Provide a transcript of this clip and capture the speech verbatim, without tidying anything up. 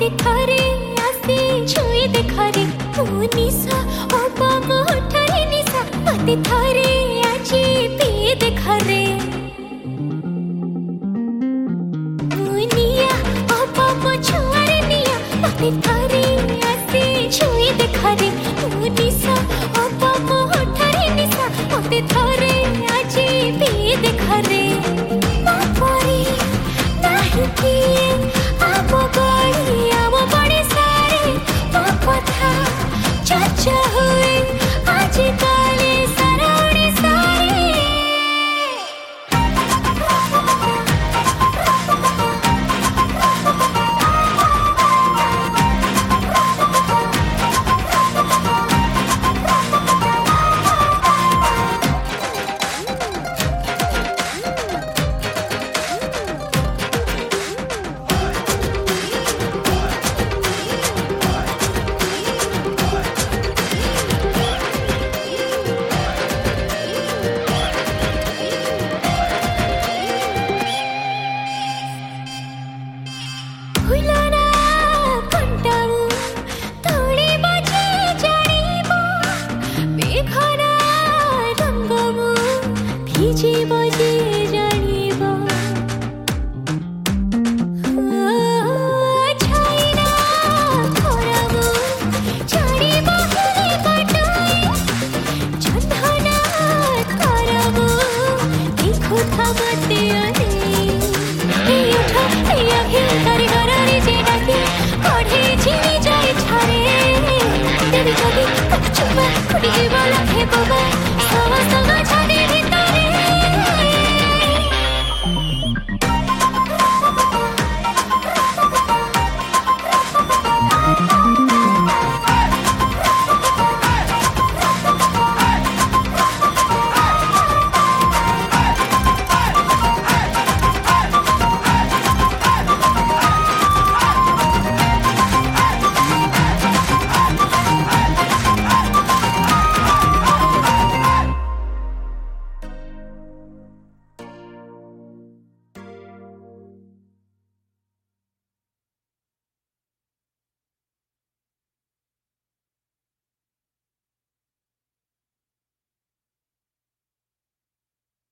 थरे आसी छुई देखरे तू निशा ओपा मोठरे निशा मते थरे आजी पी देखरे निया ओपा मो छुआरे निया मते थरे आसी छुई देखरे तू निशा ओपा मोठरे निशा मते थरे